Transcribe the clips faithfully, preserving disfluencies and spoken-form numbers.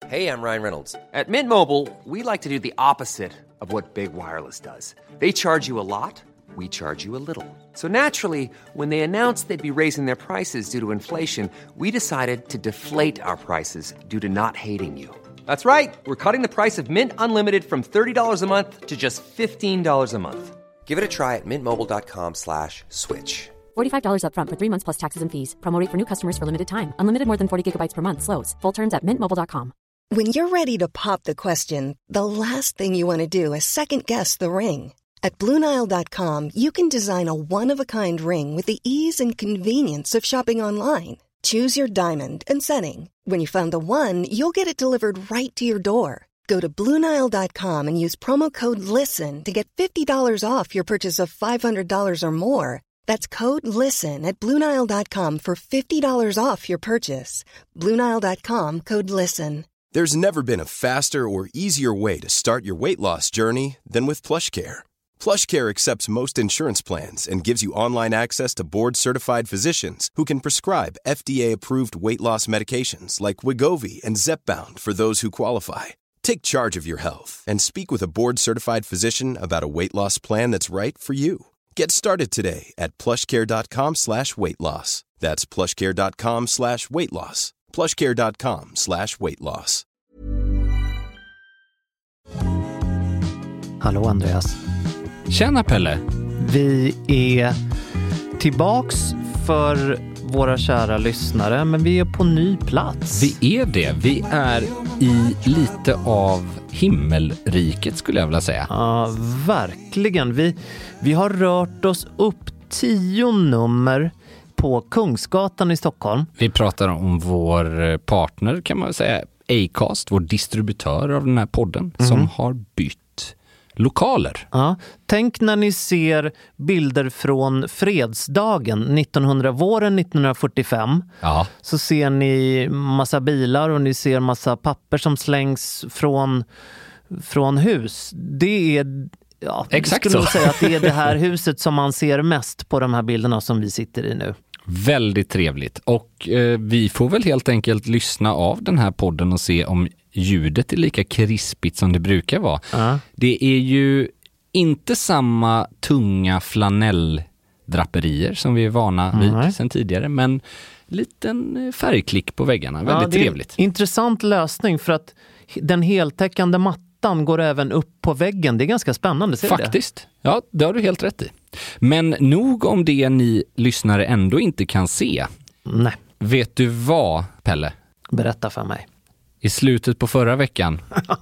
Hey, I'm Ryan Reynolds. At Mint Mobile, we like to do the opposite of what Big Wireless does. They charge you a lot, we charge you a little. So naturally, when they announced they'd be raising their prices due to inflation, we decided to deflate our prices due to not hating you. That's right. We're cutting the price of Mint Unlimited from thirty dollars a month to just fifteen dollars a month. Give it a try at mintmobile.com slash switch. forty-five dollars up front for three months plus taxes and fees. Promo rate for new customers for limited time. Unlimited more than forty gigabytes per month slows. Full terms at mint mobile dot com. When you're ready to pop the question, the last thing you want to do is second-guess the ring. At Blue Nile dot com, you can design a one-of-a-kind ring with the ease and convenience of shopping online. Choose your diamond and setting. When you find the one, you'll get it delivered right to your door. Go to Blue Nile dot com and use promo code LISTEN to get fifty dollars off your purchase of five hundred dollars or more. That's code LISTEN at Blue Nile dot com for fifty dollars off your purchase. Blue Nile dot com, code LISTEN. There's never been a faster or easier way to start your weight loss journey than with PlushCare. PlushCare accepts most insurance plans and gives you online access to board-certified physicians who can prescribe F D A-approved weight loss medications like Wegovy and Zepbound for those who qualify. Take charge of your health and speak with a board-certified physician about a weight loss plan that's right for you. Get started today at plushcare.com slash weight loss. That's plushcare.com slash weight loss. plushcare.com slash weight loss. Hallå Andreas. Tjena Pelle. Vi är tillbaks för våra kära lyssnare, men vi är på ny plats. Vi är det. Vi är i lite av himmelriket skulle jag vilja säga. Ja, verkligen. Vi, vi har rört oss upp tio nummer på Kungsgatan i Stockholm. Vi pratar om vår partner kan man säga, Acast, vår distributör av den här podden, mm. som har bytt lokaler. Ja, tänk när ni ser bilder från fredsdagen nittonhundra, våren nittonhundrafyrtiofem. Ja. Så ser ni massa bilar och ni ser massa papper som slängs från, från hus. Det är, ja, exakt skulle så. säga att det är det här huset som man ser mest på de här bilderna som vi sitter i nu. Väldigt trevligt. Och eh, vi får väl helt enkelt lyssna av den här podden och se om ljudet är lika krispigt som det brukar vara. Uh. Det är ju inte samma tunga flanelldraperier som vi är vana vid uh. sedan tidigare, men liten färgklick på väggarna. Väldigt ja, det är trevligt. Intressant lösning för att den heltäckande mattan går även upp på väggen. Det är ganska spännande, ser faktiskt. Det? Ja, det har du helt rätt i. Men nog om det ni lyssnare ändå inte kan se. Nej. Vet du vad, Pelle? Berätta för mig. I slutet på förra veckan,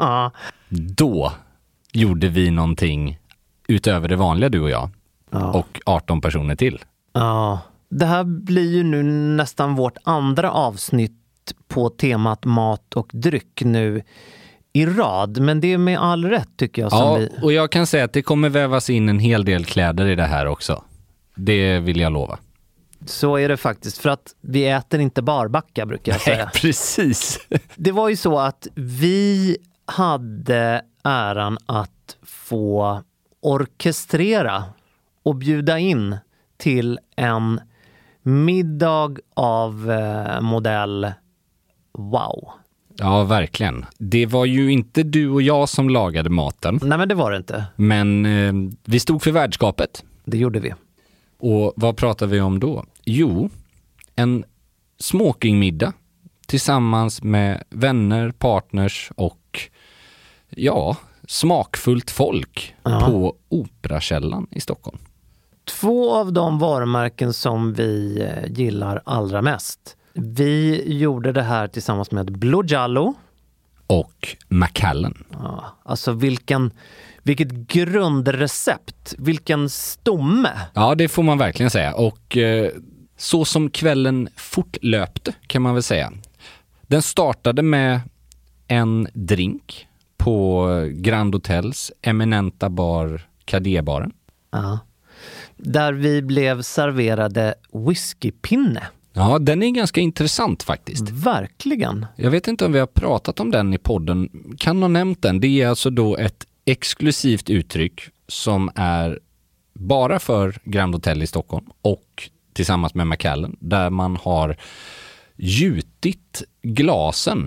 då gjorde vi någonting utöver det vanliga, du och jag. Ja. Och arton personer till. Ja, det här blir ju nu nästan vårt andra avsnitt på temat mat och dryck nu i rad. Men det är med all rätt tycker jag. Som ja, vi... och jag kan säga att det kommer vävas in en hel del kläder i det här också. Det vill jag lova. Så är det faktiskt, för att vi äter inte barbacka brukar jag säga. Nej, precis. Det var ju så att vi hade äran att få orkestrera och bjuda in till en middag av eh, modell wow. Ja, verkligen. Det var ju inte du och jag som lagade maten. Nej, men det var det inte. Men eh, vi stod för värdskapet. Det gjorde vi. Och vad pratar vi om då? Jo, en smokingmiddag tillsammans med vänner, partners och ja, smakfullt folk ja. på Operakällan i Stockholm. Två av de varumärken som vi gillar allra mest. Vi gjorde det här tillsammans med Blue Giallo och Macallan. Ja, alltså vilken vilket grundrecept, vilken stomme. Ja, det får man verkligen säga. Och eh, så som kvällen fortlöpte kan man väl säga. Den startade med en drink på Grand Hotels eminenta bar Cadébaren. Ja. Där vi blev serverade whiskypinne. Ja, den är ganska intressant faktiskt. Verkligen. Jag vet inte om vi har pratat om den i podden. Kan ha nämnt den. Det är alltså då ett exklusivt uttryck som är bara för Grand Hotel i Stockholm och tillsammans med Macallan, där man har gjutit glasen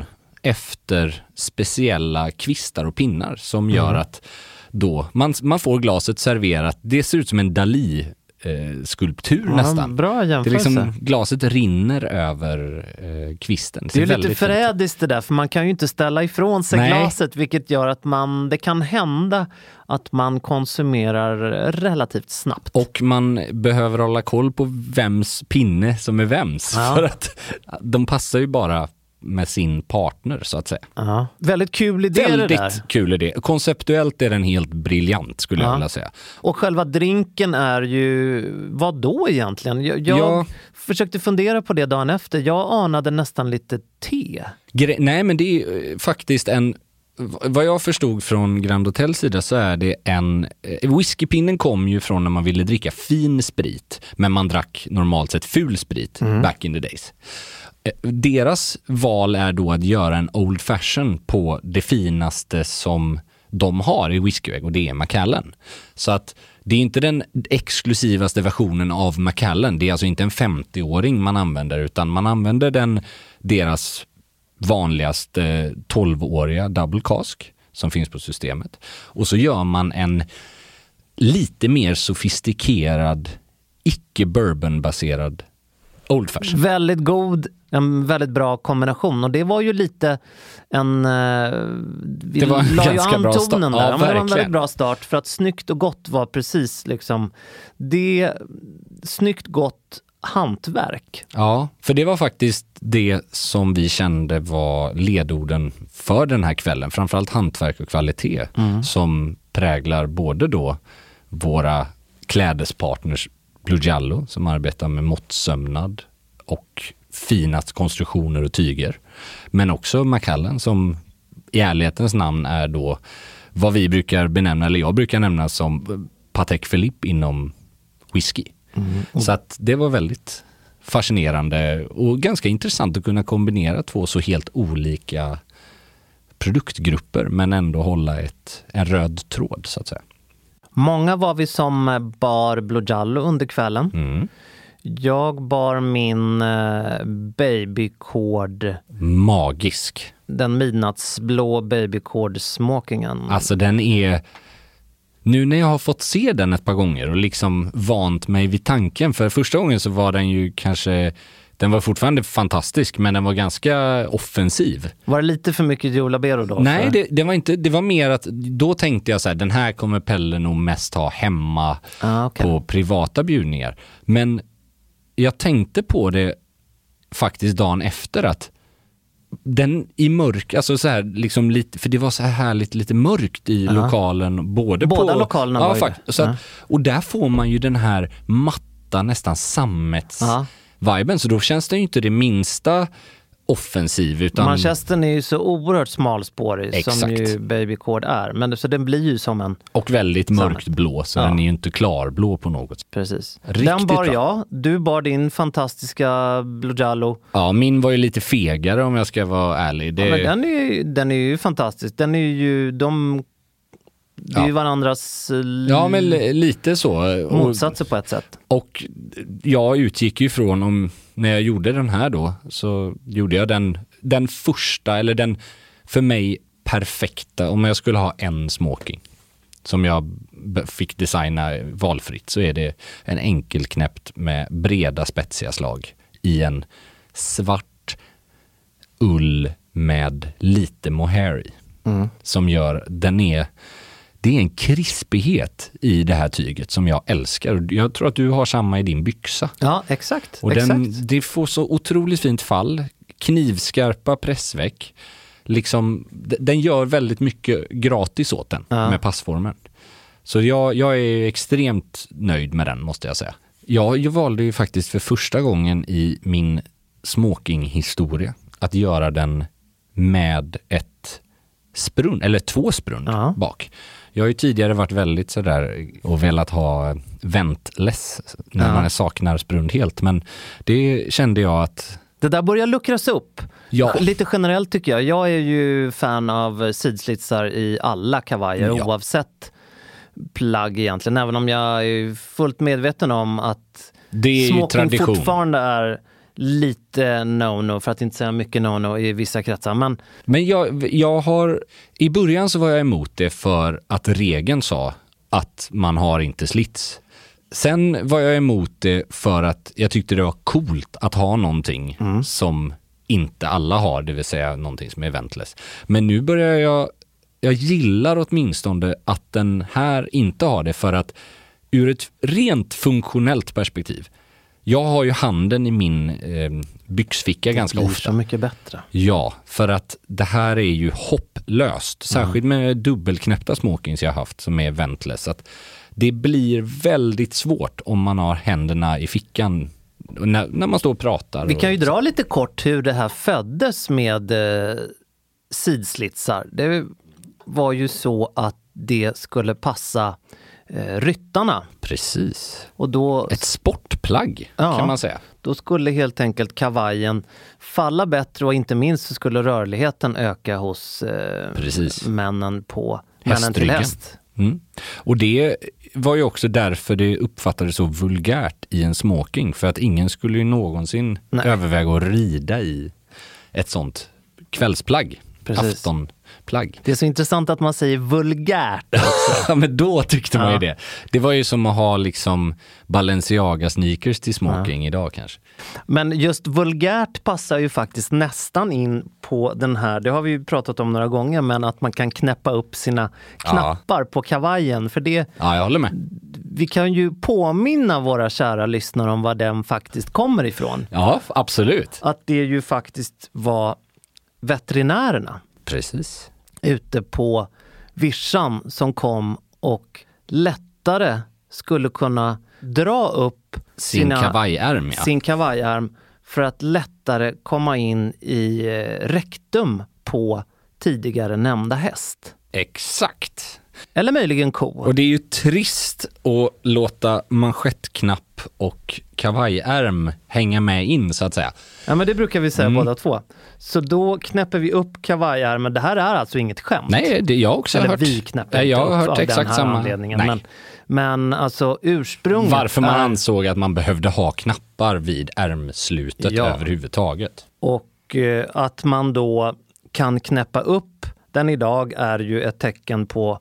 efter speciella kvistar och pinnar som gör mm. att då man, man får glaset serverat. Det ser ut som en Dalí eh, skulptur ja, nästan. Bra jämförelse. Det är liksom, glaset rinner över eh, kvisten. Det, det är lite förrädiskt det där, för man kan ju inte ställa ifrån sig Nej. glaset, vilket gör att man, det kan hända att man konsumerar relativt snabbt. Och man behöver hålla koll på vems pinne som är vems. Ja. För att de passar ju bara med sin partner så att säga. Ja. Väldigt kul idé Väldigt det där. kul idé. Konceptuellt är den helt briljant skulle ja. jag vilja säga. Och själva drinken är ju, vad då egentligen? Jag, jag ja. försökte fundera på det dagen efter. Jag anade nästan lite te. Gre- Nej men det är faktiskt en, vad jag förstod från Grand Hotels sida så är det en, whiskypinnen kom ju från när man ville dricka fin sprit men man drack normalt sett ful sprit mm. back in the days. Deras val är då att göra en old fashion på det finaste som de har i whiskyväg och det är Macallan. Så att det är inte den exklusivaste versionen av Macallan. Det är alltså inte en femtio-åring man använder utan man använder den deras vanligaste tolv-åriga double cask som finns på systemet. Och så gör man en lite mer sofistikerad icke-bourbon-baserad old fashion. Väldigt god, en väldigt bra kombination. Och det var ju lite en... Vi det var en ganska bra start. Där. Ja, det var en väldigt bra start. För att snyggt och gott var precis liksom... Det snyggt gott hantverk. Ja, för det var faktiskt det som vi kände var ledorden för den här kvällen. Framförallt hantverk och kvalitet mm. som präglar både då våra klädespartners Blue Giallo som arbetar med måttsömnad och fina konstruktioner och tyger. Men också Macallan som i ärlighetens namn är då vad vi brukar benämna, eller jag brukar nämna som Patek Philippe inom whisky. Mm. Så att det var väldigt fascinerande och ganska intressant att kunna kombinera två så helt olika produktgrupper men ändå hålla ett, en röd tråd så att säga. Många var vi som bar Blue Giallo under kvällen. Mm. Jag bar min eh, babycord. Magisk. Den midnattsblå babycord-smokingen. Alltså den är... Nu när jag har fått se den ett par gånger och liksom vant mig vid tanken. För första gången så var den ju kanske... Den var fortfarande fantastisk, men den var ganska offensiv. Var det lite för mycket Joe Labero då? Nej, det, det var inte. Det var mer att då tänkte jag så här, den här kommer Pelle nog mest ha hemma ah, okay. på privata bjudningar. Men jag tänkte på det faktiskt dagen efter att den i mörk, alltså så här liksom lite, för det var så här härligt lite mörkt i uh-huh. lokalen, både båda på, lokalerna ja, var faktiskt, så att, uh-huh. och där får man ju den här matta nästan sammets uh-huh. viben, så då känns det ju inte det minsta offensiv utan... Manchester är ju så oerhört smalspårig. Exakt. Som ju Babycord är, men så den blir ju som en... Och väldigt mörkt samma. Blå, så ja. Den är ju inte klarblå på något. Precis. Riktigt den bar bra. Jag, du bar din fantastiska Blue Giallo. Ja, min var ju lite fegare om jag ska vara ärlig. Det... Ja, men den är ju, den är ju fantastisk. Den är ju, de... Det är ja. ju varandras ja, men lite så. motsatser på ett sätt. Och jag utgick ju från, om, när jag gjorde den här då, så gjorde jag den, den första, eller den för mig perfekta, om jag skulle ha en smoking som jag fick designa valfritt, så är det en enkelknäppt med breda spetsiga slag i en svart ull med lite mohair i. Mm. Som gör, den är det är en krispighet i det här tyget som jag älskar. Jag tror att du har samma i din byxa. Ja, exakt. Och exakt. Den, det får så otroligt fint fall. Knivskarpa pressväck. Liksom, den gör väldigt mycket gratis åt den ja. Med passformen. Så jag, jag är extremt nöjd med den, måste jag säga. Jag, jag valde ju faktiskt för första gången i min smoking-historia att göra den med ett sprunn, eller två sprunn uh-huh. bak. Jag har ju tidigare varit väldigt sådär och velat ha ventless när uh-huh. man saknar sprunn helt, men det kände jag att... Det där börjar luckras upp. Ja. Lite generellt tycker jag. Jag är ju fan av sidslitsar i alla kavajer, ja. Oavsett plagg egentligen. Även om jag är fullt medveten om att det är smoking tradition. Fortfarande är lite no-no, för att inte säga mycket no-no i vissa kretsar. Men, men jag, jag har, i början så var jag emot det för att regeln sa att man har inte slits. Sen var jag emot det för att jag tyckte det var coolt att ha någonting mm. som inte alla har, det vill säga någonting som är ventless. Men nu börjar jag, jag gillar åtminstone att den här inte har det, för att ur ett rent funktionellt perspektiv. Jag har ju handen i min eh, byxficka det ganska ofta. Det blir så mycket bättre. Ja, för att det här är ju hopplöst. Särskilt mm. med dubbelknäppta smokings jag har haft som är ventless. Att det blir väldigt svårt om man har händerna i fickan när, när man står och pratar. Vi kan ju och, dra lite kort hur det här föddes med eh, sidslitsar. Det var ju så att det skulle passa eh, ryttarna. Precis. Och då, ett sportplagg ja, kan man säga. Då skulle helt enkelt kavajen falla bättre, och inte minst så skulle rörligheten öka hos eh, männen på männen till häst. Mm. Och det var ju också därför det uppfattades så vulgärt i en smoking, för att ingen skulle ju någonsin Nej. överväga att rida i ett sånt kvällsplagg. Precis. Aftonplagg. Det är så intressant att man säger vulgärt också. Ja, men då tyckte man ja. ju det. Det var ju som att ha liksom Balenciaga sneakers till smoking ja. idag kanske. Men just vulgärt passar ju faktiskt nästan in på den här, det har vi ju pratat om några gånger, men att man kan knäppa upp sina knappar ja. på kavajen. För det, ja, jag håller med. Vi kan ju påminna våra kära lyssnare om var den faktiskt kommer ifrån. Ja, absolut. Att det ju faktiskt var veterinärerna. Precis. Ute på vischan som kom och lättare skulle kunna dra upp sin sina, kavajärm, ja. sin kavajärm för att lättare komma in i rektum på tidigare nämnda häst. Exakt. Eller möjligen ko. Och det är ju trist att låta manschettknapp och kavajärm hänga med in, så att säga. Ja, men det brukar vi säga mm. båda två. Så då knäpper vi upp kavajärmen. Det här är alltså inget skämt. Nej, det jag också Eller har hört. vi knäpper jag har hört av exakt den här samma anledningen. Men, men alltså ursprunget varför man är... ansåg att man behövde ha knappar vid ärmslutet ja. överhuvudtaget. Och eh, att man då kan knäppa upp den idag är ju ett tecken på,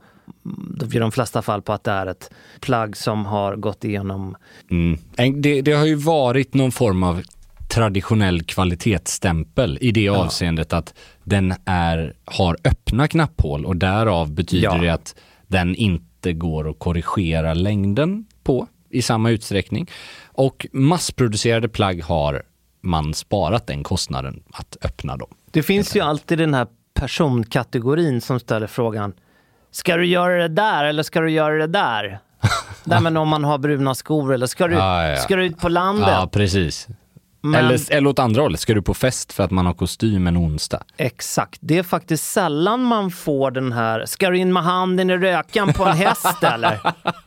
i de flesta fall, på att det är ett plagg som har gått igenom. Mm. Det, det har ju varit någon form av traditionell kvalitetsstämpel i det ja. avseendet att den är, har öppna knapphål, och därav betyder ja. det att den inte går att korrigera längden på i samma utsträckning. Och massproducerade plagg har man sparat den kostnaden att öppna dem. Det finns ju alltid den här personkategorin som ställer frågan: ska du göra det där eller ska du göra det där? Där, men om man har bruna skor, eller ska du, ja, ja. ska du ut på landet? Ja, precis. Men, eller, eller åt andra hållet, ska du på fest för att man har kostym en onsdag? Exakt, det är faktiskt sällan man får den här, ska du in med handen i rökan på en häst eller?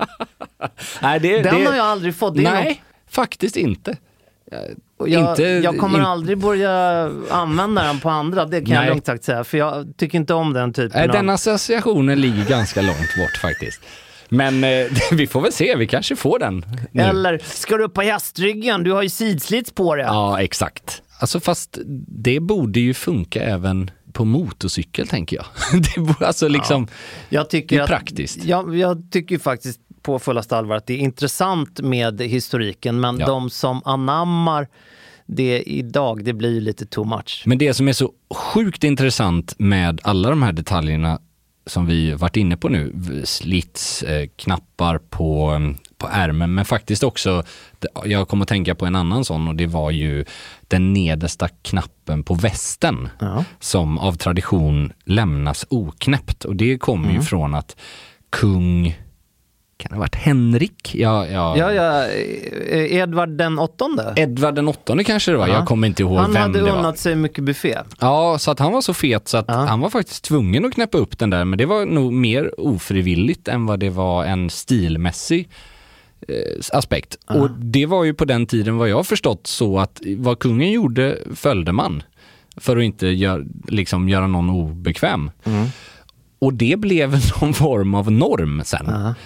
Nej, det, den det, har jag aldrig fått. Det nej, något... faktiskt inte. Jag, inte, jag kommer in... aldrig börja använda den på andra, det kan nej. jag lugnt sagt säga, för jag tycker inte om den typen nej, av... Den associationen ligger ganska långt bort faktiskt. Men eh, vi får väl se, vi kanske får den nu. Eller, ska du upp på hästryggen? Du har ju sidslits på det. Ja, exakt. Alltså fast det borde ju funka även på motorcykel, tänker jag. Det borde, alltså liksom, ja. jag tycker det är att, praktiskt. Jag, jag tycker ju faktiskt på fullaste allvar att det är intressant med historiken, men ja. de som anammar det idag, det blir lite too much. Men det som är så sjukt intressant med alla de här detaljerna som vi varit inne på nu, slits, eh, knappar på, på ärmen, men faktiskt också, jag kommer att tänka på en annan sån, och det var ju den nedersta knappen på västen ja. som av tradition lämnas oknäppt, och det kommer mm. ju från att kung, kan det ha varit Henrik? Ja, ja. ja, ja Edvard den åttonde. Edvard den åttonde kanske det var, ja. jag kommer inte ihåg han vem det var. Han hade unnat sig mycket buffé. Ja, så att han var så fet så att ja. han var faktiskt tvungen att knäppa upp den där, men det var nog mer ofrivilligt än vad det var en stilmässig eh, aspekt. Ja. Och det var ju på den tiden, vad jag har förstått, så att vad kungen gjorde följde man för att inte gör, liksom, göra någon obekväm. Mm. Och det blev någon form av norm sen. Ja.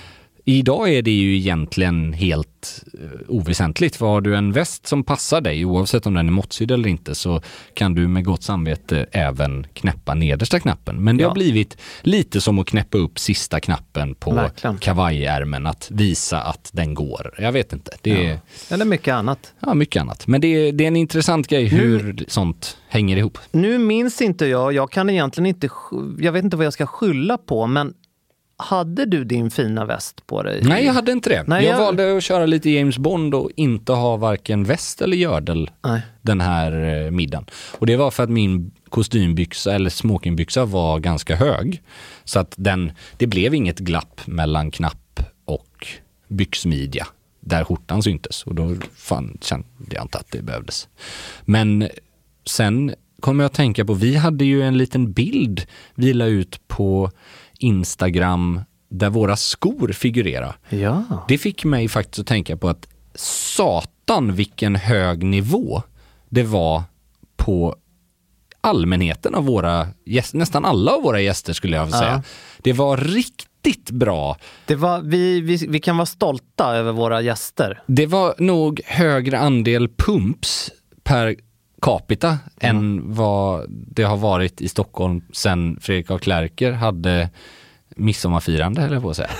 Idag är det ju egentligen helt oväsentligt. För har du en väst som passar dig, oavsett om den är måttsydd eller inte, så kan du med gott samvete även knäppa nedersta knappen. Men det ja. har blivit lite som att knäppa upp sista knappen på Verkligen. kavajärmen, att visa att den går. Jag vet inte. Det är, ja. Eller mycket annat. Ja, mycket annat. Men det är, det är en intressant grej hur nu, sånt hänger ihop. Nu minns inte jag, jag kan egentligen inte, jag vet inte vad jag ska skylla på, men hade du din fina väst på dig? Nej, jag hade inte det. Nej, jag, jag valde att köra lite James Bond och inte ha varken väst eller gördel Nej. den här eh, middagen. Och det var för att min kostymbyxa eller smokingbyxa var ganska hög. Så att den, det blev inget glapp mellan knapp och byxmidja där skjortan syntes. Och då fan, kände jag inte att det behövdes. Men sen kommer jag att tänka på, vi hade ju en liten bild vi la ut på Instagram där våra skor figurerar. Ja. Det fick mig faktiskt att tänka på att satan vilken hög nivå det var på allmänheten av våra gäster, nästan alla av våra gäster skulle jag vilja säga. Ja. Det var riktigt bra. Det var, vi, vi, vi kan vara stolta över våra gäster. Det var nog högre andel pumps per capita mm. än vad det har varit i Stockholm sen Fredrik af Klerker hade midsommarfirande, eller på att säga.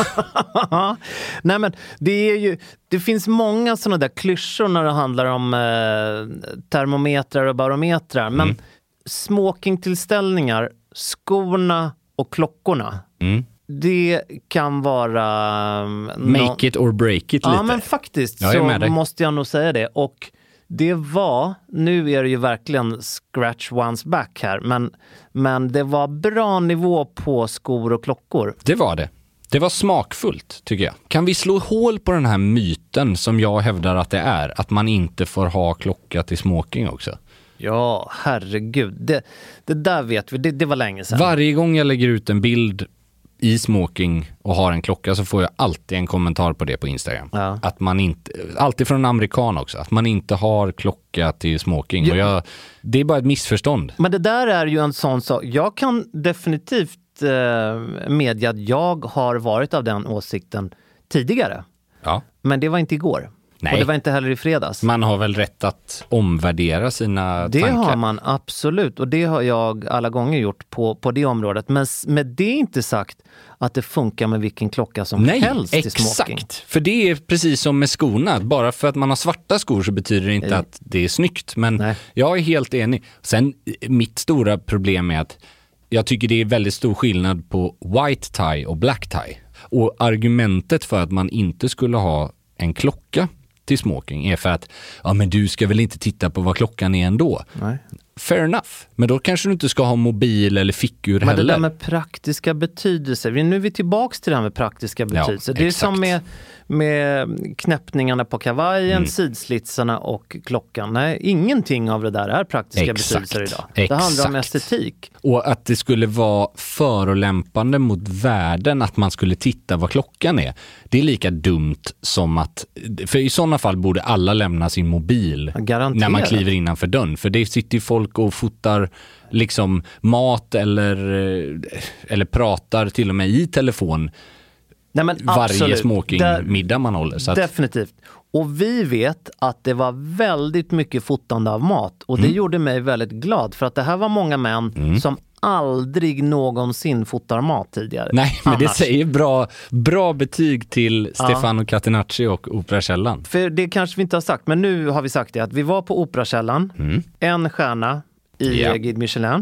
Nej, men det är ju, det finns många sådana där klyschor när det handlar om eh, termometrar och barometrar, men mm. smokingtillställningar, skorna och klockorna, mm. det kan vara um, make no- it or break it lite. Ja, men faktiskt så måste jag nog säga det. Och det var, nu är det ju verkligen scratch one's back här, men, men det var bra nivå på skor och klockor. Det var det. Det var smakfullt, tycker jag. Kan vi slå hål på den här myten som jag hävdar att det är, att man inte får ha klocka till smoking också? Ja, herregud. Det, det där vet vi, det, det var länge sedan. Varje gång jag lägger ut en bild i smoking och har en klocka så får jag alltid en kommentar på det på Instagram. Ja. Att man inte, alltid från en amerikan också, att man inte har klocka till smoking. Ja. Och jag, det är bara ett missförstånd. Men det där är ju en sån sak. Jag kan definitivt eh, medge att jag har varit av den åsikten tidigare. Ja. Men det var inte igår. Nej. Och det var inte heller i fredags. Man har väl rätt att omvärdera sina det tankar? Det har man absolut. Och det har jag alla gånger gjort på, på det området. Men med det är inte sagt att det funkar med vilken klocka som Nej, helst i smoking. Exakt. För det är precis som med skorna. Bara för att man har svarta skor så betyder det inte Nej. att det är snyggt. Men Nej. jag är helt enig. Sen, mitt stora problem är att jag tycker det är väldigt stor skillnad på white tie och black tie. Och argumentet för att man inte skulle ha en klocka till smoking är för att ja, men du ska väl inte titta på vad klockan är ändå. Nej. Fair enough. Men då kanske du inte ska ha mobil eller fickur heller. Men det där med praktiska betydelser. Nu är vi tillbaks till det här med praktiska betydelser. Ja, det är exakt. Som med, med knäppningarna på kavajen, mm. sidslitsarna och klockan. Nej, ingenting av det där är praktiska exakt. betydelser idag. Det exakt. handlar om estetik. Och att det skulle vara förolämpande mot världen att man skulle titta vad klockan är. Det är lika dumt som att, för i sådana fall borde alla lämna sin mobil Garanterat. när man kliver innanför dörren. För det sitter ju folk och fotar liksom mat eller, eller pratar till och med i telefon. Nej, men varje smokingmiddag man håller. Så att... Definitivt. Och vi vet att det var väldigt mycket fotande av mat. Och det mm. gjorde mig väldigt glad. För att det här var många män mm. som aldrig någonsin fotar mat tidigare. Nej, men Annars. det säger bra, bra betyg till Stefano ja. Catenacci och Operakällan. För det kanske vi inte har sagt, men nu har vi sagt det. Att vi var på Operakällan, mm. en stjärna i ja. Guide Michelin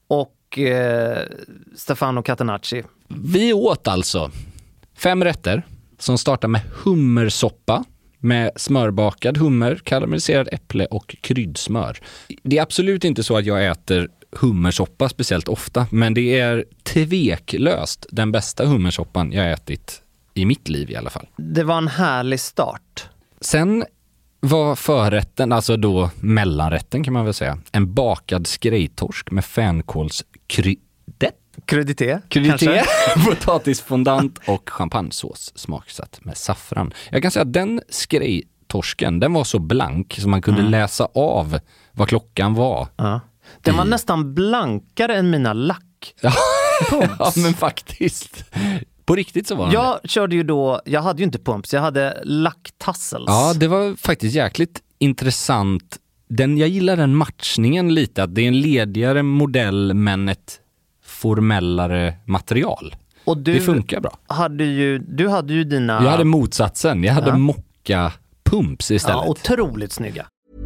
och eh, Stefano Catenacci. Vi åt alltså fem rätter som startar med hummersoppa med smörbakad hummer, karamelliserad äpple och kryddsmör. Det är absolut inte så att jag äter hummersoppa speciellt ofta, men det är tveklöst den bästa hummersoppan jag ätit i mitt liv i alla fall. Det var en härlig start. Sen var förrätten, alltså då mellanrätten kan man väl säga, en bakad skrejtorsk med fänkålskryddet. Krydité, Krydité, potatisfondant och champagnesås smaksatt med saffran. Jag kan säga att den skrejtorsken, den var så blank så man kunde mm. läsa av vad klockan var. Ja. Den var I... nästan blankare än mina lack. Ja, ja men faktiskt. På riktigt så var de Jag det. körde ju då, jag hade ju inte pumps, jag hade lacktassels. Ja, det var faktiskt jäkligt intressant. Den, jag gillar den matchningen lite, att det är en ledigare modell men ett formellare material. Och du det funkar bra. Hade ju, du hade ju dina... Jag hade motsatsen, jag hade Ja. mocka pumps istället. Ja, otroligt snygga.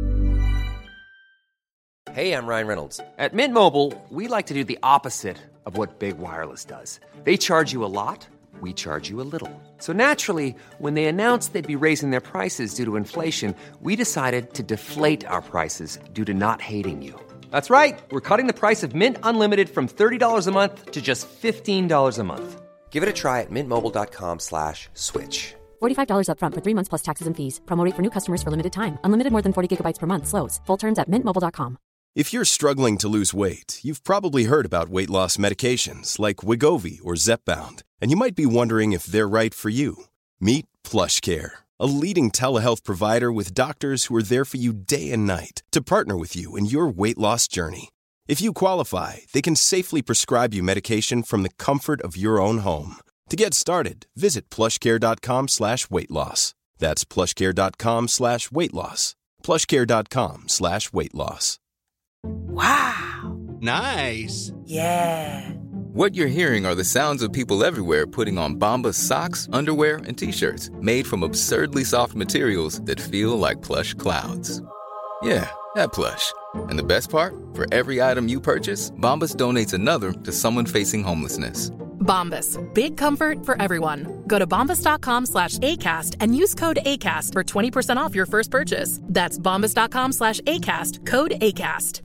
Hey, I'm Ryan Reynolds. At Mint Mobile, we like to do the opposite of what Big Wireless does. They charge you a lot, we charge you a little. So naturally, when they announced they'd be raising their prices due to inflation, we decided to deflate our prices due to not hating you. That's right. We're cutting the price of Mint Unlimited from thirty dollars a month to just fifteen dollars a month. Give it a try at mintmobile.com slash switch. forty-five dollars up front for three months plus taxes and fees. Promo rate for new customers for limited time. Unlimited more than forty gigabytes per month slows. Full terms at mint mobile dot com. If you're struggling to lose weight, you've probably heard about weight loss medications like Wegovy or Zepbound, and you might be wondering if they're right for you. Meet PlushCare, a leading telehealth provider with doctors who are there for you day and night to partner with you in your weight loss journey. If you qualify, they can safely prescribe you medication from the comfort of your own home. To get started, visit plushcare.com slash weight loss. That's plushcare.com slash weight loss. plushcare.com slash weight loss. Wow. Nice. Yeah. What you're hearing are the sounds of people everywhere putting on Bombas socks, underwear, and T-shirts made from absurdly soft materials that feel like plush clouds. Yeah, that plush. And the best part? For every item you purchase, Bombas donates another to someone facing homelessness. Bombas. Big comfort for everyone. Go to bombas.com slash ACAST and use code ACAST for twenty percent off your first purchase. That's bombas.com slash ACAST. Code ACAST.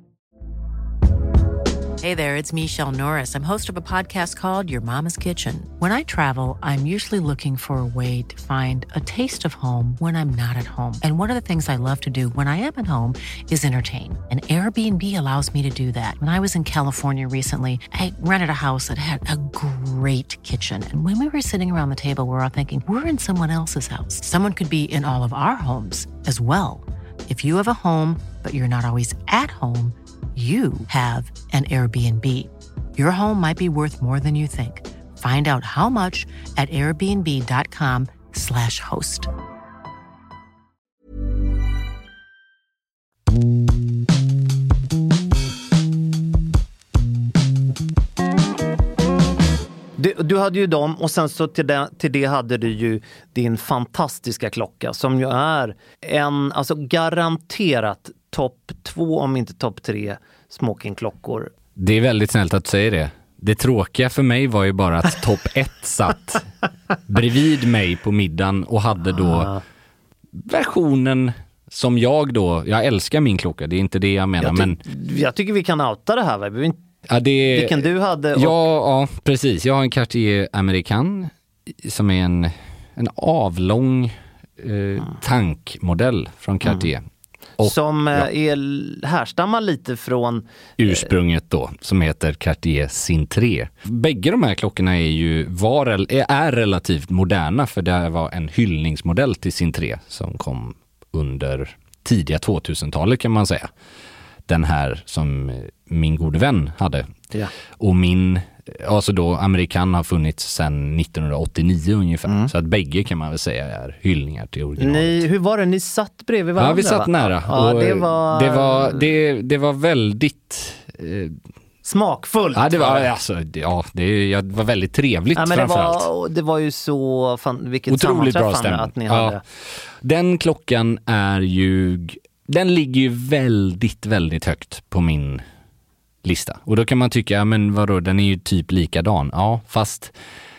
Hey there, it's Michelle Norris. I'm host of a podcast called Your Mama's Kitchen. When I travel, I'm usually looking for a way to find a taste of home when I'm not at home. And one of the things I love to do when I am at home is entertain. And Airbnb allows me to do that. When I was in California recently, I rented a house that had a great kitchen. And when we were sitting around the table, we were all thinking, we're in someone else's house. Someone could be in all of our homes as well. If you have a home, but you're not always at home, you have an Airbnb. Your home might be worth more than you think. Find out how much at airbnb.com slash host. Du, du hade ju dem och sen så till det, till det hade du ju din fantastiska klocka som ju är en, alltså garanterat topp två om inte topp tre smokingklockor. Det är väldigt snällt att du säger det. Det tråkiga för mig var ju bara att topp ett satt bredvid mig på middagen och hade då ah. versionen som jag då, jag älskar min klocka, det är inte det jag menar. Jag, ty- men jag tycker vi kan outa det här, vi inte. Ja, det, vilken du hade. Och... Ja, ja, precis. Jag har en Cartier American som är en, en avlång eh, mm. tankmodell från Cartier. Mm. Och, som ja. är, härstammar lite från ursprunget då, som heter Cartier Cintré. Bägge de här klockorna är ju var, är relativt moderna, för det var en hyllningsmodell till Cintré som kom under tidiga tvåtusentalet kan man säga. Den här som min gode vän hade. Ja. Och min, alltså då Amerikan har funnits sedan nittonhundraåttionio ungefär. Mm. Så att bägge kan man väl säga är hyllningar till originalet. Ni, hur var det? Ni satt bredvid varandra? Ja, vi satt nära. Ja, och det var... Det var, det, det var väldigt... Eh, smakfullt. Ja, det var, alltså, ja, det, ja, det var väldigt trevligt, ja, men framförallt. Det var, det var ju så... Fan, vilket otroligt bra stämning. Att ni ja. hade. Den klockan är ju... Den ligger ju väldigt, väldigt högt på min lista. Och då kan man tycka, ja, men vadå, den är ju typ likadan. Ja, fast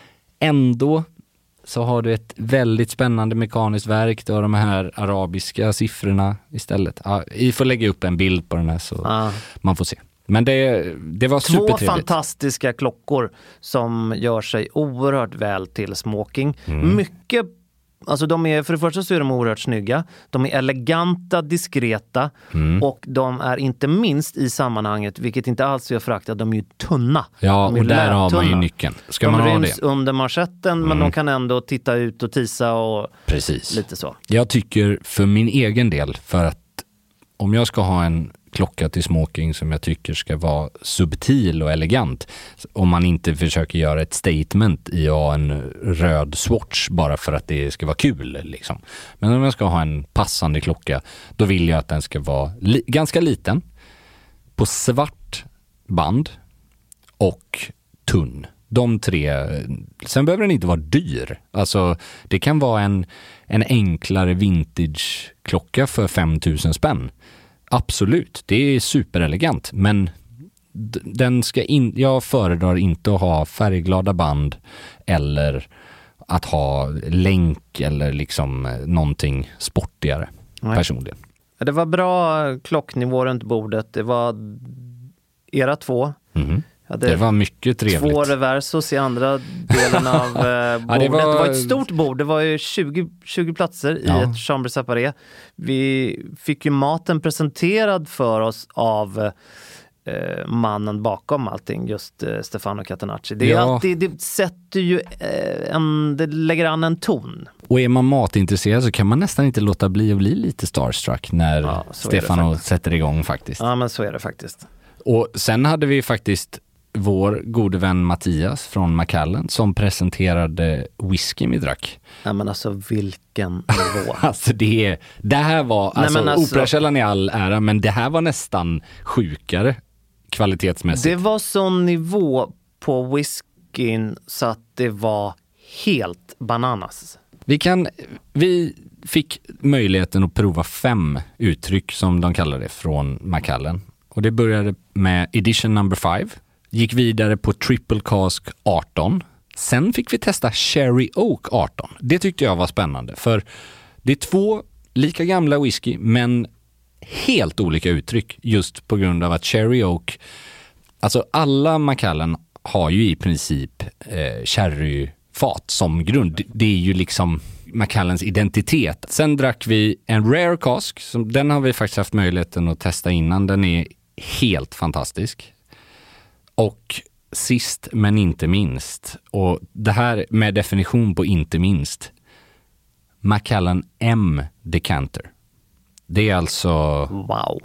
ändå så har du ett väldigt spännande mekaniskt verk. Du har de här arabiska siffrorna istället. Ja, vi får lägga upp en bild på den här så ja. man får se. Men det, det var supertrevligt. Två fantastiska klockor som gör sig oerhört väl till smoking. Mm. Mycket. Alltså de är, för det första så är de oerhört snygga. De är eleganta, diskreta mm. och de är inte minst i sammanhanget, vilket inte alls är föraktat, de är ju tunna. Ja, och där har man ju nyckeln. Ska de man ha ryms det? under manschetten, mm. men de kan ändå titta ut och tisa och precis. Lite så. Jag tycker för min egen del, för att om jag ska ha en klocka till smoking som jag tycker ska vara subtil och elegant. Om man inte försöker göra ett statement i att ha en röd Swatch bara för att det ska vara kul. Liksom. Men om jag ska ha en passande klocka, då vill jag att den ska vara li- ganska liten, på svart band och tunn. De tre. Sen behöver den inte vara dyr. Alltså, det kan vara en, en enklare vintage-klocka för fem tusen spänn. Absolut, det är superelegant. Men d- den ska in, jag föredrar inte att ha färgglada band eller att ha länk eller liksom någonting sportigare. Nej. Personligen. Det var bra klocknivå runt bordet. Det var era två. Mm. Det var mycket trevligt. Två reversos i andra delen av eh, bordet. Ja, det, var... det var ett stort bord. Det var ju tjugo, tjugo platser ja. i ett chambre séparé. Vi fick ju maten presenterad för oss av eh, mannen bakom allting, just eh, Stefano Catenacci. Det, är ja. alltid, det sätter ju eh, en, det lägger an en ton. Och är man matintresserad så kan man nästan inte låta bli att bli lite starstruck när ja, Stefano sätter igång faktiskt. Ja, men så är det faktiskt. Och sen hade vi faktiskt vår gode vän Mattias från Macallan som presenterade whisky vi drack. Ja, men alltså vilken nivå. alltså det, det här var, Nej, alltså, alltså Operakällan i all ära, men det här var nästan sjukare kvalitetsmässigt. Det var sån nivå på whiskyn så att det var helt bananas. Vi kan, vi fick möjligheten att prova fem uttryck som de kallar det från Macallan. Och det började med edition number five. Gick vidare på Triple Cask arton. Sen fick vi testa Cherry Oak arton. Det tyckte jag var spännande. För det är två lika gamla whisky men helt olika uttryck. Just på grund av att Cherry Oak... Alltså alla Macallan har ju i princip eh, sherryfat som grund. Det är ju liksom Macallans identitet. Sen drack vi en Rare Cask. Som, den har vi faktiskt haft möjligheten att testa innan. Den är helt fantastisk. Och sist men inte minst, och det här med definition på inte minst, Macallan M Decanter. Det är alltså... Wow.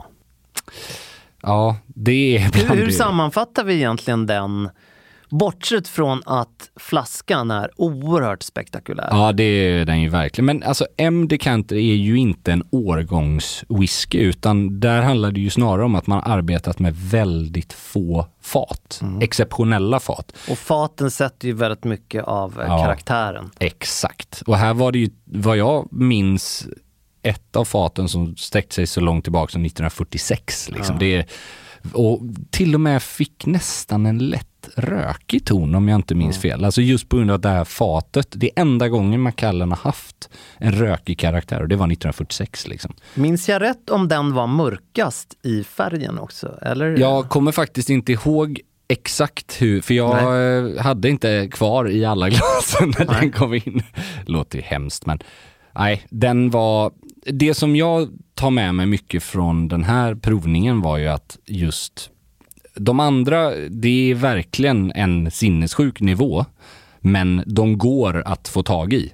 Ja, det är... Hur, hur sammanfattar vi egentligen den? Bortsett från att flaskan är oerhört spektakulär. Ja, det är den ju verkligen. Men alltså M Decanter är ju inte en årgångswhisky, utan där handlar det ju snarare om att man arbetat med väldigt få fat. Mm. Exceptionella fat. Och faten sätter ju väldigt mycket av ja, karaktären. Exakt. Och här var det ju, vad jag minns, ett av faten som sträckte sig så långt tillbaka som nittonhundrafyrtiosex. Liksom. Ja. Det är, och till och med fick nästan en lätt rökig ton om jag inte minns fel. Alltså just på grund av det här fatet. Det är enda gången Macallan har haft en rökig karaktär och det var nittonhundrafyrtiosex liksom. Minns jag rätt om den var mörkast i färgen också? Eller? Jag kommer faktiskt inte ihåg exakt hur, för jag Nej. hade inte kvar i alla glasen när Nej. den kom in. Låter ju hemskt, men nej, den var... Det som jag tar med mig mycket från den här provningen var ju att just de andra, det är verkligen en sinnessjuk nivå, men de går att få tag i.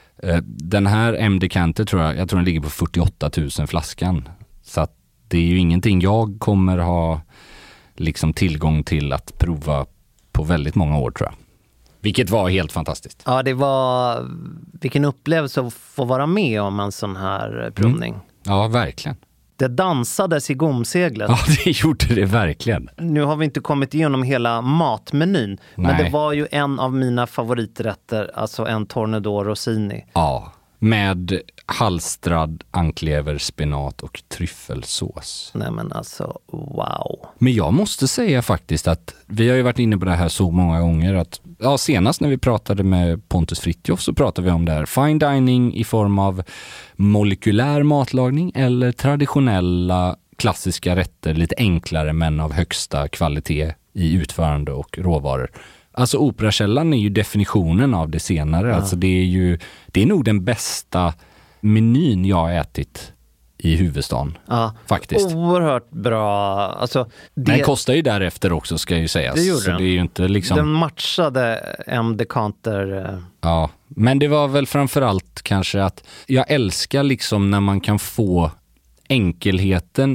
Den här M Decanter tror jag, jag tror den ligger på fyrtioåtta tusen flaskan. Så att det är ju ingenting jag kommer ha liksom tillgång till att prova på väldigt många år tror jag. Vilket var helt fantastiskt. Ja, det var vilken upplevelse att få vara med om en sån här provning. Mm. Ja, verkligen. Det dansades i gomseglet. Ja, det gjorde det verkligen. Nu har vi inte kommit igenom hela matmenyn. Nej. Men det var ju en av mina favoriträtter, alltså en Tornado Rossini. Ja, med halstrad anklever, spenat och tryffelsås. Nej men alltså, wow. Men jag måste säga faktiskt att vi har ju varit inne på det här så många gånger att ja, senast när vi pratade med Pontus Fritjof så pratade vi om det här. Fine dining i form av molekylär matlagning eller traditionella klassiska rätter, lite enklare men av högsta kvalitet i utförande och råvaror. Alltså Operakällan är ju definitionen av det senare. Ja. Alltså det är ju, det är nog den bästa menyn jag har ätit i huvudstaden. Ja, faktiskt. Oerhört bra. Alltså, det... Den kostar ju därefter också ska ju sägas. Det gjorde så den. Det är ju inte liksom... Den matchade M Decanter. Ja, men det var väl framförallt kanske att jag älskar liksom när man kan få enkelheten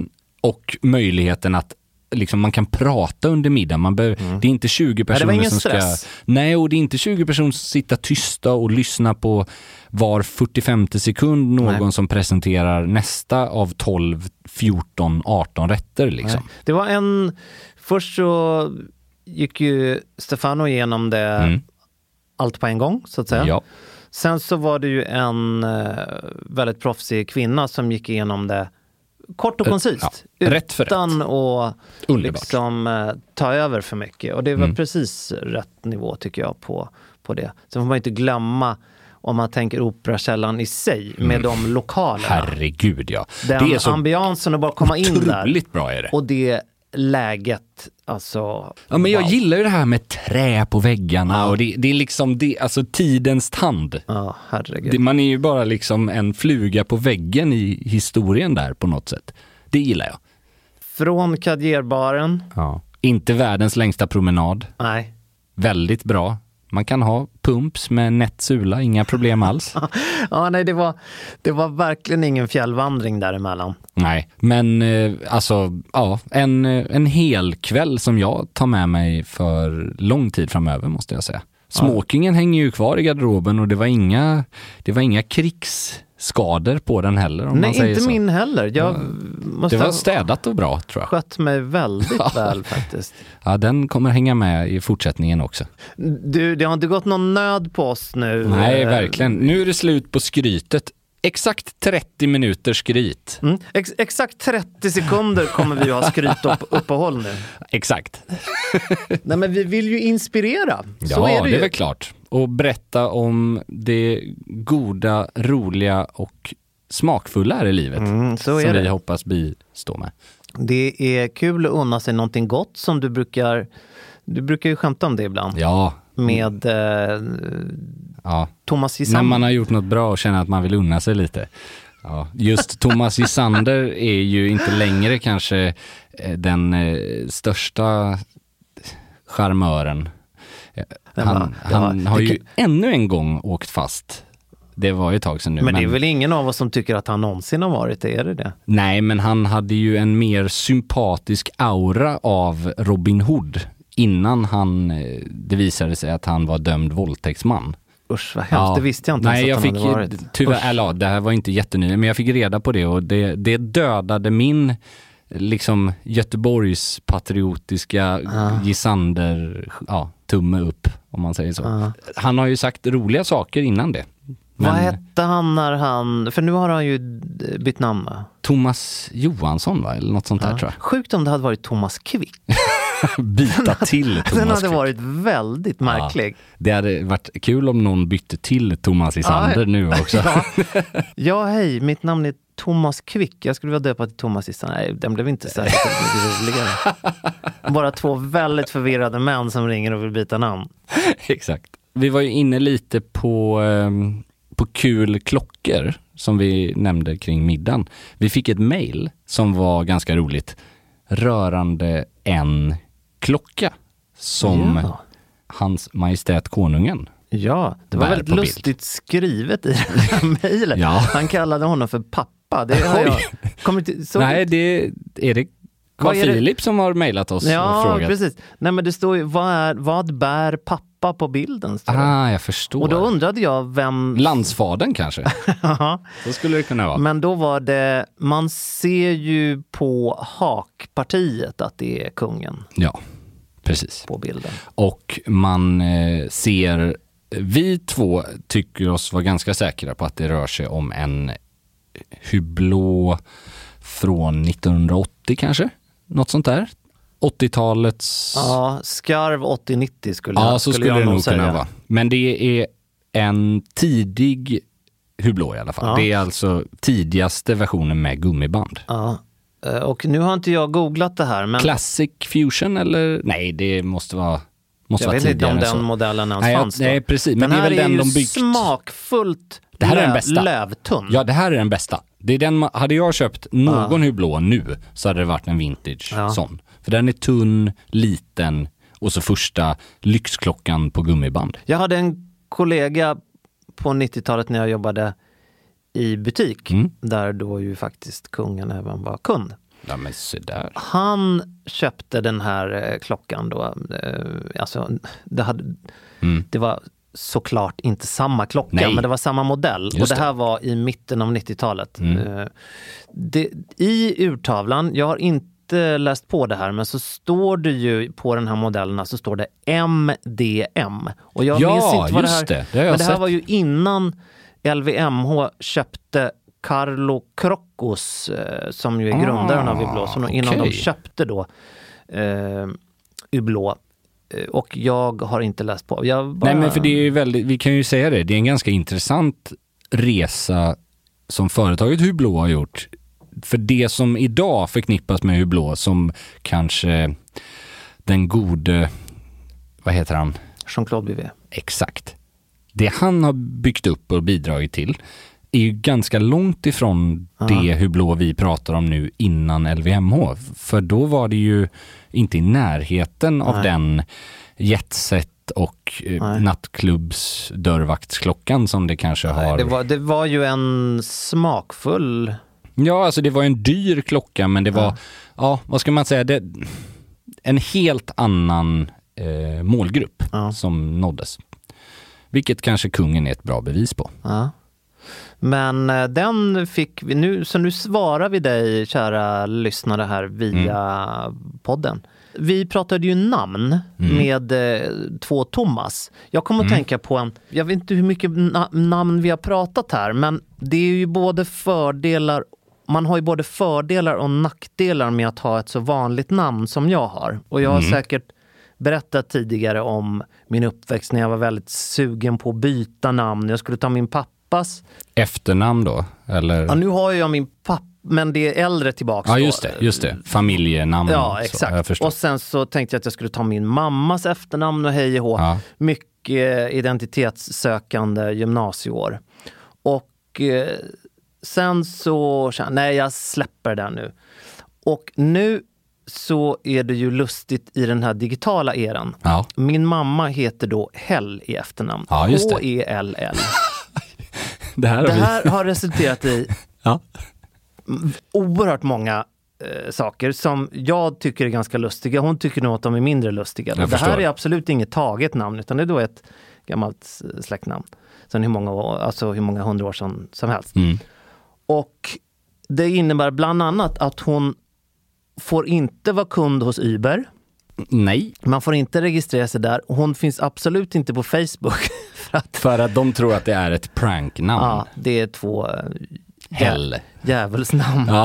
och möjligheten att liksom man kan prata under middagen. Man behöver, mm. Det är inte tjugo personer Nej, som stress. ska... Nej, och det är inte tjugo personer som sitter tysta och lyssna på var fyrtiofemte sekund någon Nej. Som presenterar nästa av tolv, fjorton, arton rätter liksom. Nej. Det var en... Först så gick ju Stefano igenom det mm. allt på en gång, så att säga. Ja. Sen så var det ju en uh, väldigt proffsig kvinna som gick igenom det kort och koncist. Ja, rätt för utan rätt. att liksom, uh, ta över för mycket. Och det var mm. precis rätt nivå tycker jag på, på det. Så får man inte glömma om man tänker Operakällan i sig med mm. de lokalerna. Herregud, ja. Den det är så ambiansen att bara komma in där. Otroligt bra är det. Och det läget, alltså... Ja, men jag wow. gillar ju det här med trä på väggarna ja. och det, det är liksom det, alltså tidens tand. Ja, herregud. Det, man är ju bara liksom en fluga på väggen i historien där på något sätt. Det gillar jag. Från Kadierbaren. Ja. Inte världens längsta promenad. Nej. Väldigt bra. Man kan ha pumps med nätt sula, inga problem alls. Ja, nej, det var, det var verkligen ingen fjällvandring däremellan. Nej, men eh, alltså, ja, en, en hel kväll som jag tar med mig för lång tid framöver måste jag säga. Smokingen ja. hänger ju kvar i garderoben och det var inga, det var inga krigsskador på den heller. Om nej, man säger inte så. min heller. Jag ja, måste det var städat och bra, tror jag. Skött mig väldigt väl faktiskt. Ja, den kommer hänga med i fortsättningen också. Du, det har inte gått någon nöd på oss nu. Nej, verkligen. Nu är det slut på skrytet. Exakt trettio minuter skryt. Mm. Ex- exakt trettio sekunder kommer vi att ha skryt upp- uppehåll nu. Exakt. Nej, men vi vill ju inspirera. Ja, så är det, det ju. är väl klart. Och berätta om det goda, roliga och smakfulla här i livet. Mm, så är som det. vi hoppas bistå med. Det är kul att unna sig någonting gott som du brukar... Du brukar ju skämta om det ibland. Ja. Med eh, ja. Thomas Gisander. När man har gjort något bra och känner att man vill unna sig lite. Ja. Just Thomas Gisander är ju inte längre kanske den eh, största charmören. Han, var, han var, har ju kan... ännu en gång åkt fast. Det var ju ett tag sedan nu. Men, men det är väl ingen av oss som tycker att han någonsin har varit det, är det det? Nej, men han hade ju en mer sympatisk aura av Robin Hood innan han, det visade sig att han var dömd våldtäktsman. Usch, vad hemskt. Ja. Det visste jag inte Nej, ens jag att han fick, hade varit. Tyvärr, eller, det här var inte jättenytt, men jag fick reda på det och det, det dödade min liksom Göteborgs patriotiska uh. Gisander, ja, tumme upp om man säger så. Uh. Han har ju sagt roliga saker innan det. Men... Vad hette han när han, för nu har han ju bytt namn va? Thomas Johansson va, eller något sånt uh. där tror jag. Sjukt om det hade varit Thomas Quick. Byta till Thomas Den hade Quick. varit väldigt märklig. Ja, det hade varit kul om någon bytte till Thomas Gisander ja. nu också. ja. ja, hej, mitt namn är Thomas Quick. Jag skulle vilja döpa till Thomas Gisander. Nej, den blev inte särskilt roligare. Bara två väldigt förvirrade män som ringer och vill byta namn. Exakt. Vi var ju inne lite på, um, på kul klockor som vi nämnde kring middagen. Vi fick ett mejl som var ganska roligt rörande en klocka som ja. Hans Majestät Konungen. Ja, det var väldigt lustigt bild. Skrivet i det här mejlet. Ja. Han kallade honom för pappa. Det har jag kommit till, så Nej, det är det Carl Philip som har mejlat oss ja, och frågat. Ja, precis. Nej, men det står ju, vad, är, vad bär pappa på bilden? Ah, jag förstår. Och då undrade jag vem... Landsfadern kanske. Så skulle det kunna vara. Men då var det, man ser ju på hakpartiet att det är kungen. Ja, precis. På bilden. Och man eh, ser, vi två tycker oss vara ganska säkra på att det rör sig om en Hublot från nittonhundraåttio kanske. Något sånt där. åttiotalets... Ja, skarv åttio nittio skulle ja, jag, så skulle skulle jag det nog säga. kunna vara. Men det är en tidig Hublot i alla fall. Ja. Det är alltså tidigaste versionen med gummiband. Ja, och nu har inte jag googlat det här. Men... Classic Fusion eller? Nej, det måste vara måste Jag vara vet inte om den så. modellen ens nej, fanns då. Nej, precis. Men den det är väl den är de ju byggt. Smakfullt det här lö- är den bästa. lövtunn. Ja, det här är den bästa. Det är den, hade jag köpt någon ja. Hublot nu så hade det varit en vintage ja. sån. För den är tunn, liten och så första lyxklockan på gummiband. Jag hade en kollega på nittiotalet när jag jobbade i butik mm. där då ju faktiskt kungen även var kund. Ja, men så där. Han köpte den här eh, klockan då. Eh, alltså, det, hade, mm. det var såklart inte samma klocka, Nej. men det var samma modell. Just och det, det här var i mitten av nittiotalet. Mm. Eh, det, I urtavlan, jag har inte läst på det här, men så står det ju på den här modellen så står det M D M. Och jag ja, minns inte vad det här... Det. Det har jag men det här sett. var ju innan L V M H köpte Carlo Croccos, eh, som ju är grundaren ah, av Hublot, så okay. innan de köpte då eh, Hublot. Eh, och jag har inte läst på. Jag bara... Nej, men för det är ju väldigt, vi kan ju säga det, det är en ganska intressant resa som företaget Hublot har gjort. För det som idag förknippas med Hublot som kanske den gode, vad heter han? Jean-Claude Bivet. Exakt. Det han har byggt upp och bidragit till är ju ganska långt ifrån Aha. det Hublot vi pratar om nu innan L V M H. För då var det ju inte i närheten Nej. av den jetset och Nej. nattklubbs dörrvaktsklockan som det kanske Nej, har. Det var, det var ju en smakfull... Ja, alltså det var en dyr klocka, men det var, ja, ja vad ska man säga, det, en helt annan eh, målgrupp ja. som nåddes. Vilket kanske kungen är ett bra bevis på. Ja. Men den fick vi nu, så nu svarar vi dig, kära lyssnare här via mm. podden. Vi pratade ju namn mm. med eh, två Thomas. Jag kommer att mm. tänka på en, jag vet inte hur mycket na- namn vi har pratat här, men det är ju både fördelar, man har ju både fördelar och nackdelar med att ha ett så vanligt namn som jag har. Och jag har mm. säkert berättat tidigare om min uppväxt när jag var väldigt sugen på att byta namn. Jag skulle ta min pappas efternamn då? Eller? Ja, nu har jag min pappa, men det är äldre tillbaka. Ja, just det, just det. Familjenamn. Ja, exakt. Och sen så tänkte jag att jag skulle ta min mammas efternamn och hej och ja. Mycket identitetssökande gymnasieår. Och eh, sen så, nej, jag släpper det nu. Och nu så är det ju lustigt i den här digitala eran. Ja. Min mamma heter då Hell i efternamn. Ja, just det. H E L L. Det här, det här har resulterat i ja. oerhört många eh, saker som jag tycker är ganska lustiga. Hon tycker nog att de är mindre lustiga. Det här är absolut inget taget namn, utan det är då ett gammalt släktnamn. Sen hur många, alltså hur många hundra år sedan som helst. Mm. Och det innebär bland annat att hon får inte vara kund hos Uber. Nej. Man får inte registrera sig där. Hon finns absolut inte på Facebook. För att, för att de tror att det är ett pranknamn. Ja, det är två Hell. Djävulsnamn. Ja.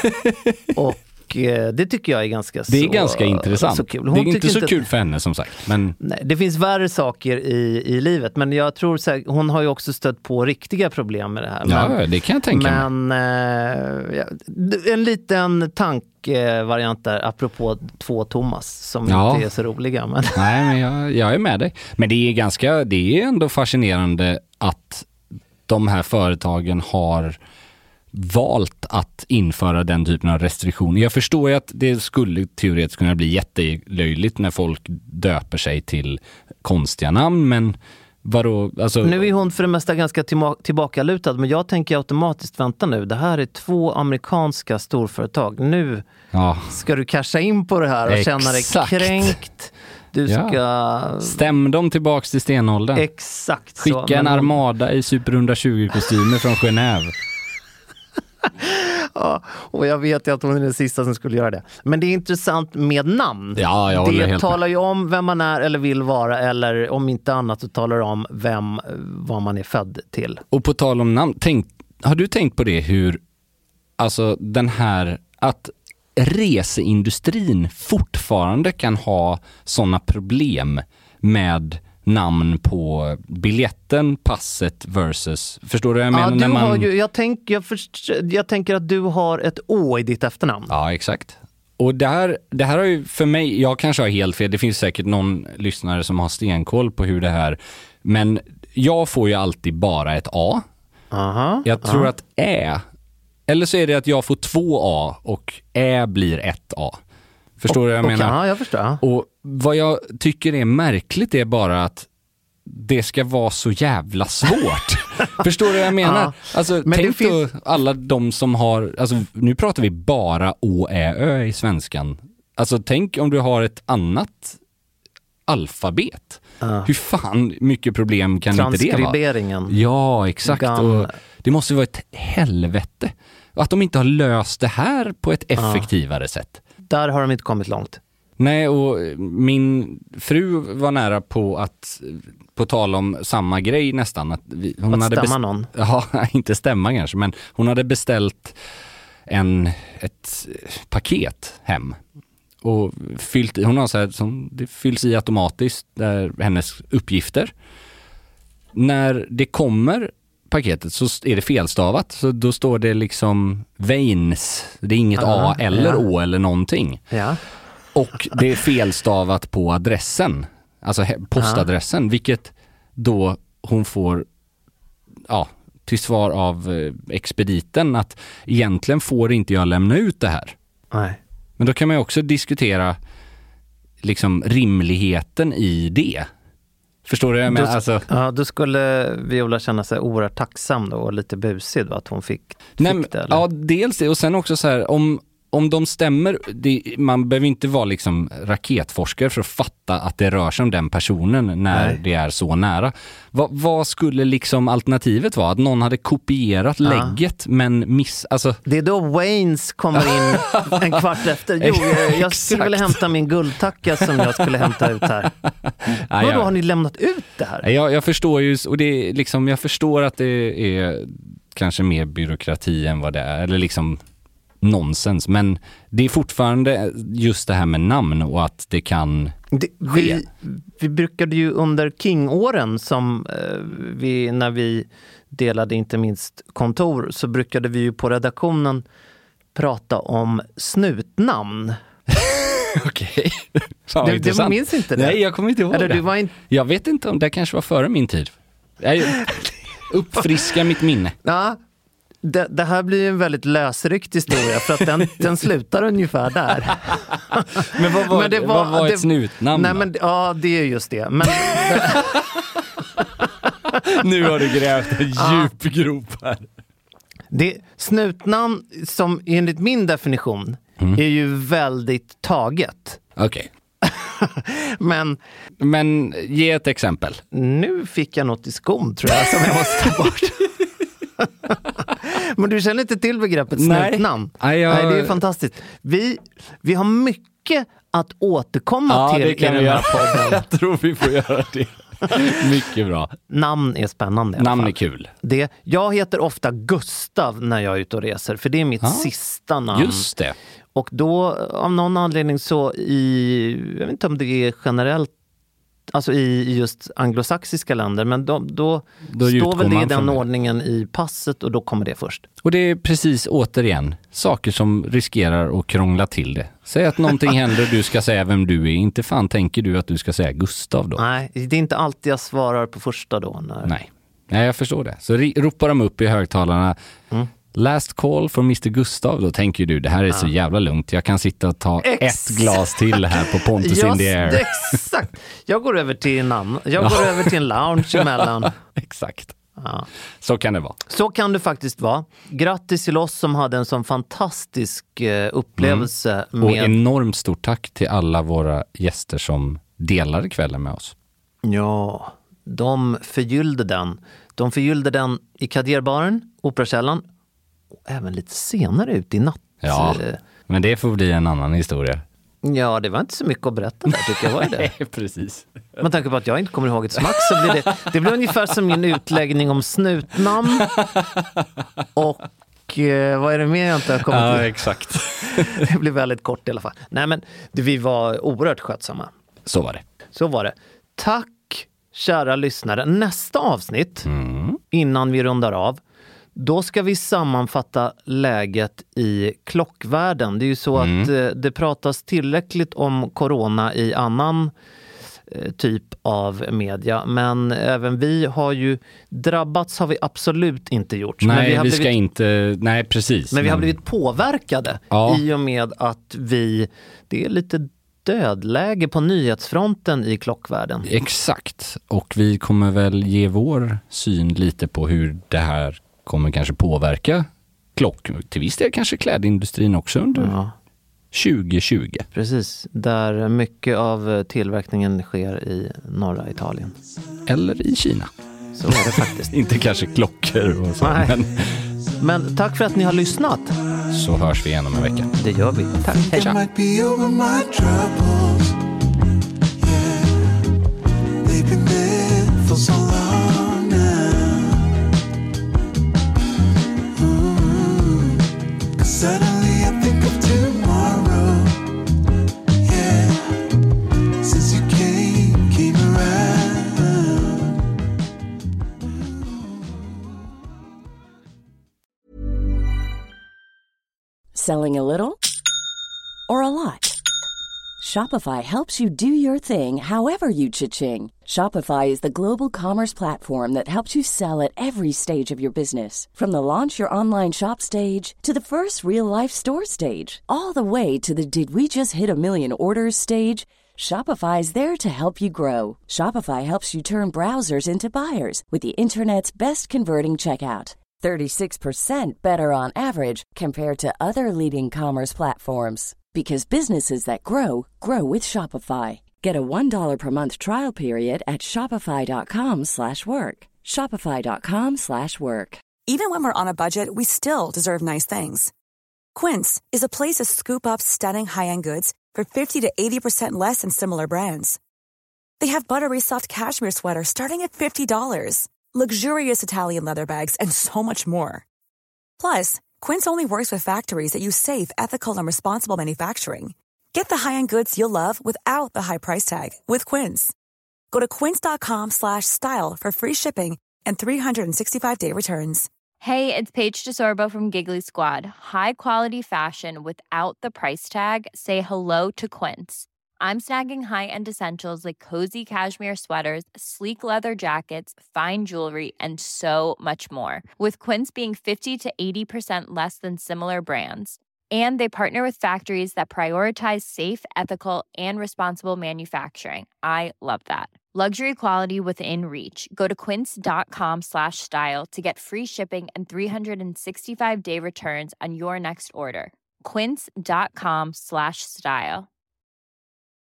Och eh, det tycker jag är ganska så... Det är ganska intressant. Så kul. Hon det är inte så inte, kul för henne som sagt. Men... Nej, det finns värre saker i, i livet. Men jag tror så här, hon har ju också stött på riktiga problem med det här. Ja, men, det kan jag tänka Men eh, ja, en liten tankevariant där, apropå två Thomas som ja. inte är så roliga. Men... Nej, men jag, jag är med dig. Men det är ganska, det är ändå fascinerande att de här företagen har valt att införa den typen av restriktioner. Jag förstår ju att det skulle teoretiskt kunna bli jättelöjligt när folk döper sig till konstiga namn, men vadå? Alltså... Nu är hon för det mesta ganska tillbakalutad, men jag tänker automatiskt, vänta nu, det här är två amerikanska storföretag. Nu ja. ska du casha in på det här och Exakt. känna dig kränkt. Du ska... Ja. Stäm dem tillbaks till stenåldern. Exakt. Skicka så, en men... armada i Super etthundratjugo-kostymer från Genève. Ja, och jag vet ju att hon är den sista som skulle göra det. Men det är intressant med namn. Ja, jag det helt talar med. ju om vem man är eller vill vara, eller om inte annat så talar det om vem, vad man är född till. Och på tal om namn, tänk, har du tänkt på det hur, alltså den här, att reseindustrin fortfarande kan ha sådana problem med namn på biljetten, passet versus, förstår du vad jag menar? Ja, du när man... har ju, jag, tänk, jag, först, jag tänker att du har ett Å i ditt efternamn. Ja, exakt. Och det här, det här har ju för mig, jag kanske har helt fel, det finns säkert någon lyssnare som har stenkoll på hur det här, men jag får ju alltid bara ett A. Aha, jag tror aha. att Ä, eller så är det att jag får två A och Ä blir ett A. Förstår du vad jag okay, menar? Ja, jag förstår. Och vad jag tycker är märkligt är bara att det ska vara så jävla svårt. Förstår du vad jag menar? Ja. Alltså, men tänk fin- då alla de som har, alltså nu pratar vi bara å, ä, ö i svenskan. Alltså tänk om du har ett annat alfabet. Uh. Hur fan mycket problem kan inte det vara? Transkriberingen. Ja, exakt. Och det måste vara ett helvete. Att de inte har löst det här på ett effektivare uh. sätt. Där har de inte kommit långt. Nej, och min fru var nära på att, på tal om samma grej nästan. Att vi, hon att hade stämma best- någon? Ja, inte stämma kanske, men hon hade beställt en, ett paket hem. Och fyllt, hon har så här, som det fylls i automatiskt där hennes uppgifter. När det kommer paketet så är det felstavat, så då står det liksom Veins, det är inget uh, A eller ja. Å eller någonting. Ja. Och det är felstavat på adressen, alltså postadressen, uh. vilket då hon får ja, till svar av expediten att egentligen får inte jag lämna ut det här. Nej. Men då kan man ju också diskutera liksom rimligheten i det. Förstår du? Men, då, alltså... Ja, då skulle Viola känna sig oerhört tacksam då, och lite busig då, att hon fick, Nej, fick det. Eller? Ja, dels det. Och sen också så här, om, om de stämmer, det, man behöver inte vara liksom raketforskare för att fatta att det rör sig om den personen när Nej. Det är så nära. Va, vad skulle liksom alternativet vara? Att någon hade kopierat ja. lägget men miss... Alltså... Det är då Waynes kommer in en kvart efter. Jo, jag, jag skulle vilja hämta min guldtacka som jag skulle hämta ut här. Ja, Vadå, har ni lämnat ut det här? Jag, jag förstår ju, och det är liksom, jag förstår att det är kanske mer byråkrati än vad det är. Eller liksom... nonsens, men det är fortfarande just det här med namn och att det kan det, ske. Vi, vi brukade ju under King-åren som eh, vi, när vi delade inte minst kontor, så brukade vi ju på redaktionen prata om snutnamn. Okej. Okay. Du, du minns inte det? Nej, jag kommer inte ihåg Eller, det. du var in... Jag vet inte om det kanske var före min tid. Jag uppfriska mitt minne. Ja. Det, det här blir en väldigt lösryckt historia för att den, den slutar ungefär där. Men vad var, men det var, vad var ett det, snutnamn? Nej, men, ja, det är just det. Men, nu har du grävt en djup ja. grop här. Det, snutnamn som enligt min definition mm. är ju väldigt taget. Okej. Okay. men, men ge ett exempel. Nu fick jag något i skon tror jag som jag måste ta bort. Men du känner inte till begreppet snutnamn? Nej, jag... Nej, det är fantastiskt. Vi, vi har mycket att återkomma ja, till i den här podden. Jag tror vi får göra det. Mycket bra. Namn är spännande. Namn är kul. Det, jag heter ofta Gustav när jag är ute och reser, för det är mitt ah, sista namn. Just det. Och då, av någon anledning så i, jag vet inte om det är generellt, alltså i just anglosaxiska länder, men då, då, då står väl det i den ordningen i passet och då kommer det först. Och det är precis återigen saker som riskerar att krångla till det. Säg att någonting händer och du ska säga vem du är. Inte fan tänker du att du ska säga Gustav då? Nej, det är inte alltid jag svarar på första då. När... Nej. Nej, jag förstår det. Så ropar de upp i högtalarna. Mm. Last call från mister Gustav. Då tänker du, det här är ja. så jävla lugnt. Jag kan sitta och ta Ex- ett glas till här på Pontus Just, in the air. Exakt. Jag går över till en annan. Jag går över till en lounge emellan. Exakt. Ja. Så kan det vara. Så kan det faktiskt vara. Grattis till oss som hade en sån fantastisk eh, upplevelse. Mm. Och med... enormt stort tack till alla våra gäster som delade kvällen med oss. Ja, de förgyllde den. De förgyllde den i Kadierbaren, Operakällaren. Och även lite senare ut i natt. Ja, men det får bli en annan historia. Ja, det var inte så mycket att berätta där tycker jag. Var det? Nej, precis. Man tänker på att jag inte kommer ihåg ett smack så blir det, det blir ungefär som min utläggning om snutnamn. Och eh, vad är det mer jag inte har kommit ja, till? Exakt. Det blir väldigt kort i alla fall. Nej, men det, vi var oerhört skötsamma. Så var det. Så var det. Tack, kära lyssnare. Nästa avsnitt, mm. innan vi rundar av, då ska vi sammanfatta läget i klockvärlden. Det är ju så mm. att eh, det pratas tillräckligt om corona i annan eh, typ av media. Men även vi har ju drabbats har vi absolut inte gjort. Nej, men vi, har vi blivit, ska inte... Nej, precis. Men, men vi har blivit påverkade ja. i och med att vi... Det är lite dödläge på nyhetsfronten i klockvärlden. Exakt, och vi kommer väl ge vår syn lite på hur det här kommer kanske påverka klock, till viss del kanske klädindustrin också under ja. tjugo tjugo. Precis, där mycket av tillverkningen sker i norra Italien. Eller i Kina. Så är det faktiskt. Inte kanske klockor och så. Men... men tack för att ni har lyssnat. Så hörs vi igen om en vecka. Det gör vi. Tack. Hej tja. Suddenly I think of tomorrow. Yeah, since you came, came around. Selling a little or a lot? Shopify helps you do your thing however you cha-ching. Shopify is the global commerce platform that helps you sell at every stage of your business. From the launch your online shop stage to the first real-life store stage, all the way to the did we just hit a million orders stage. Shopify is there to help you grow. Shopify helps you turn browsers into buyers with the internet's best converting checkout. thirty-six percent better on average compared to other leading commerce platforms. Because businesses that grow, grow with Shopify. Get a one dollar per month trial period at shopify.com slash work. Shopify.com slash work. Even when we're on a budget, we still deserve nice things. Quince is a place to scoop up stunning high-end goods for fifty to eighty percent less than similar brands. They have buttery soft cashmere sweaters starting at fifty dollars, luxurious Italian leather bags, and so much more. Plus, Quince only works with factories that use safe, ethical, and responsible manufacturing. Get the high-end goods you'll love without the high price tag with Quince. Go to quince.com slash style for free shipping and three sixty-five day returns. Hey, it's Paige DeSorbo from Giggly Squad. High quality fashion without the price tag. Say hello to Quince. I'm snagging high-end essentials like cozy cashmere sweaters, sleek leather jackets, fine jewelry, and so much more. With Quince being fifty to eighty percent less than similar brands. And they partner with factories that prioritize safe, ethical, and responsible manufacturing. I love that. Luxury quality within reach. Go to quince.com slash style to get free shipping and three sixty-five day returns on your next order. Quince.com slash style.